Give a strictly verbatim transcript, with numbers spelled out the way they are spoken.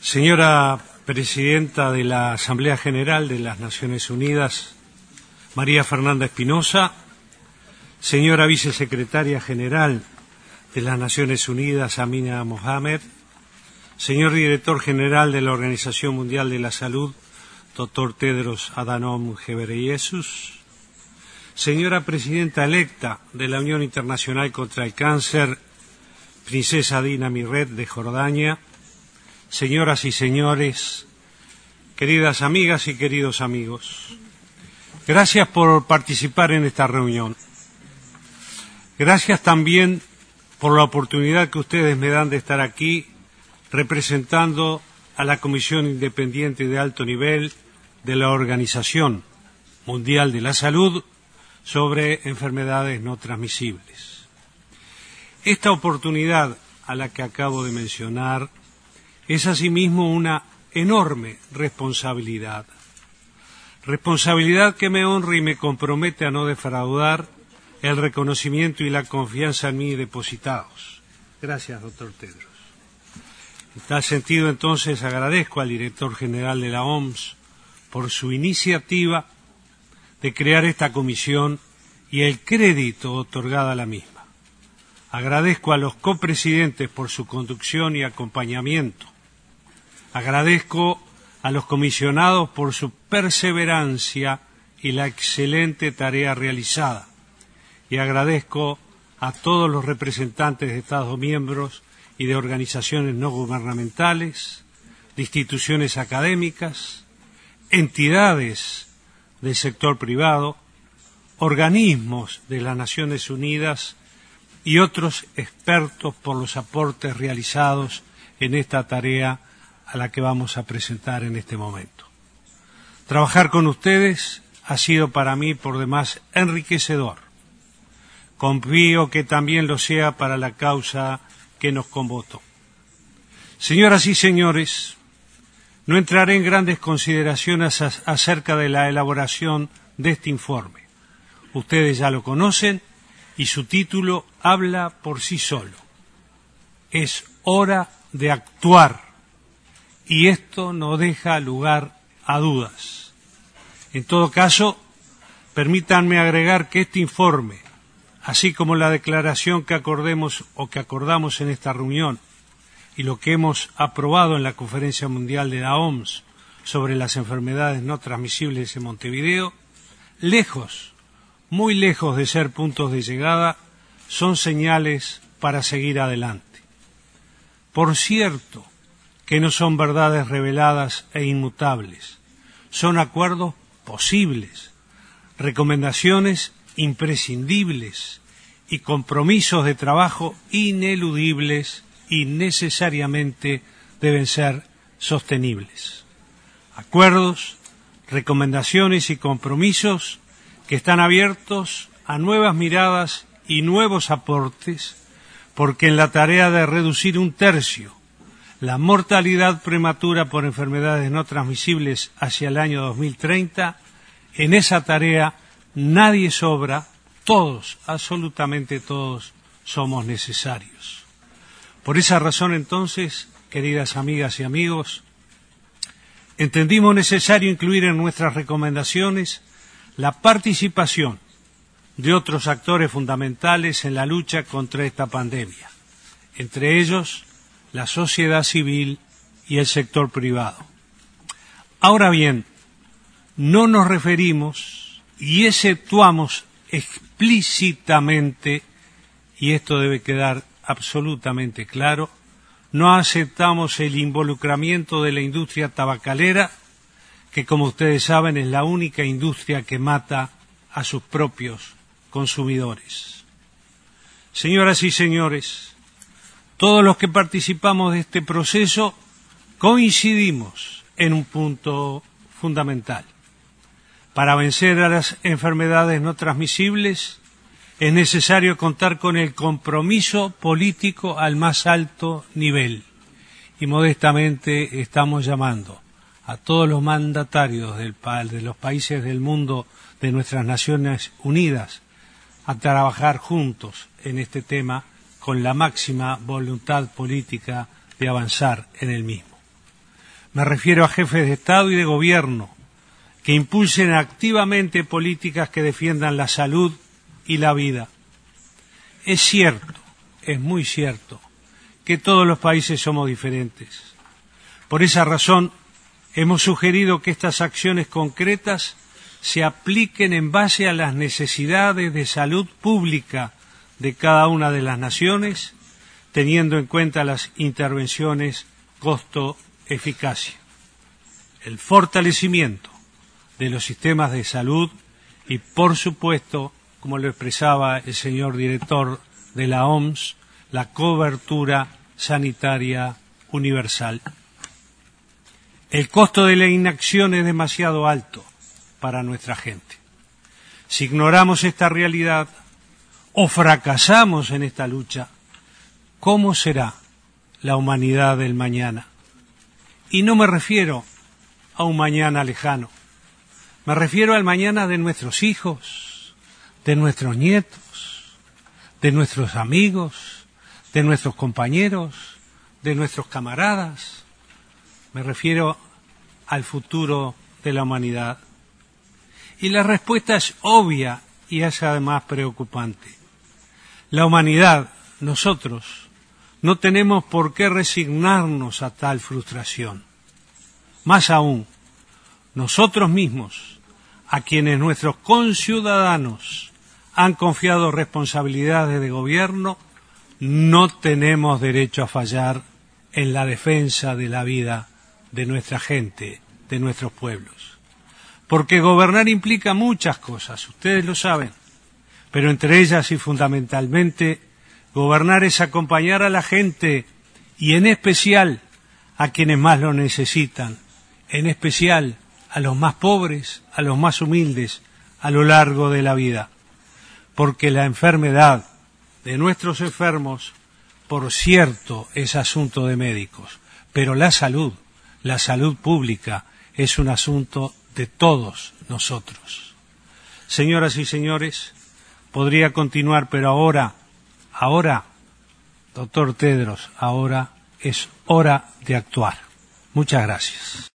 Señora Presidenta de la Asamblea General de las Naciones Unidas, María Fernanda Espinosa, señora Vicesecretaria General de las Naciones Unidas, Amina Mohamed, señor Director General de la Organización Mundial de la Salud, doctor Tedros Adhanom Ghebreyesus, señora Presidenta electa de la Unión Internacional contra el Cáncer, Princesa Dina Miret de Jordania, señoras y señores, queridas amigas y queridos amigos, gracias por participar en esta reunión. Gracias también por la oportunidad que ustedes me dan de estar aquí representando a la Comisión Independiente de Alto Nivel de la Organización Mundial de la Salud sobre enfermedades no transmisibles. Esta oportunidad a la que acabo de mencionar es asimismo una enorme responsabilidad. Responsabilidad que me honra y me compromete a no defraudar el reconocimiento y la confianza en mí depositados. Gracias, doctor Tedros. En tal sentido, entonces, agradezco al director general de la O M S por su iniciativa de crear esta comisión y el crédito otorgado a la misma. Agradezco a los copresidentes por su conducción y acompañamiento. Agradezco a los comisionados por su perseverancia y la excelente tarea realizada. Y agradezco a todos los representantes de Estados miembros y de organizaciones no gubernamentales, de instituciones académicas, entidades del sector privado, organismos de las Naciones Unidas y otros expertos por los aportes realizados en esta tarea a la que vamos a presentar en este momento. Trabajar con ustedes ha sido para mí por demás enriquecedor. Confío que también lo sea para la causa que nos convocó. Señoras y señores, no entraré en grandes consideraciones acerca de la elaboración de este informe. Ustedes ya lo conocen y su título habla por sí solo. Es hora de actuar. Y esto no deja lugar a dudas. En todo caso, permítanme agregar que este informe, así como la declaración que acordemos o que acordamos en esta reunión y lo que hemos aprobado en la Conferencia Mundial de la O M S sobre las enfermedades no transmisibles en Montevideo, lejos, muy lejos de ser puntos de llegada, son señales para seguir adelante. Por cierto, que no son verdades reveladas e inmutables, son acuerdos posibles, recomendaciones imprescindibles y compromisos de trabajo ineludibles y necesariamente deben ser sostenibles. Acuerdos, recomendaciones y compromisos que están abiertos a nuevas miradas y nuevos aportes, porque en la tarea de reducir un tercio la mortalidad prematura por enfermedades no transmisibles hacia el año dos mil treinta, en esa tarea nadie sobra, todos, absolutamente todos, somos necesarios. Por esa razón, entonces, queridas amigas y amigos, entendimos necesario incluir en nuestras recomendaciones la participación de otros actores fundamentales en la lucha contra esta pandemia, entre ellos la sociedad civil y el sector privado. Ahora bien, no nos referimos y exceptuamos explícitamente, y esto debe quedar absolutamente claro, no aceptamos el involucramiento de la industria tabacalera, que como ustedes saben es la única industria que mata a sus propios consumidores. Señoras y señores, todos los que participamos de este proceso coincidimos en un punto fundamental. Para vencer a las enfermedades no transmisibles es necesario contar con el compromiso político al más alto nivel. Y modestamente estamos llamando a todos los mandatarios del, de los países del mundo de nuestras Naciones Unidas a trabajar juntos en este tema con la máxima voluntad política de avanzar en el mismo. Me refiero a jefes de Estado y de Gobierno que impulsen activamente políticas que defiendan la salud y la vida. Es cierto, es muy cierto, que todos los países somos diferentes. Por esa razón, hemos sugerido que estas acciones concretas se apliquen en base a las necesidades de salud pública de cada una de las naciones, teniendo en cuenta las intervenciones costo-eficacia, el fortalecimiento de los sistemas de salud y, por supuesto, como lo expresaba el señor director de la O M S, la cobertura sanitaria universal. El costo de la inacción es demasiado alto para nuestra gente. Si ignoramos esta realidad o fracasamos en esta lucha, ¿cómo será la humanidad del mañana? Y no me refiero a un mañana lejano, me refiero al mañana de nuestros hijos, de nuestros nietos, de nuestros amigos, de nuestros compañeros, de nuestros camaradas. Me refiero al futuro de la humanidad. Y la respuesta es obvia y es además preocupante. La humanidad, nosotros, no tenemos por qué resignarnos a tal frustración. Más aún, nosotros mismos, a quienes nuestros conciudadanos han confiado responsabilidades de gobierno, no tenemos derecho a fallar en la defensa de la vida de nuestra gente, de nuestros pueblos. Porque gobernar implica muchas cosas, ustedes lo saben, pero entre ellas y fundamentalmente, gobernar es acompañar a la gente y en especial a quienes más lo necesitan, en especial a los más pobres, a los más humildes, a lo largo de la vida. Porque la enfermedad de nuestros enfermos, por cierto, es asunto de médicos, pero la salud, la salud pública, es un asunto de todos nosotros. Señoras y señores, podría continuar, pero ahora, ahora, doctor Tedros, ahora es hora de actuar. Muchas gracias.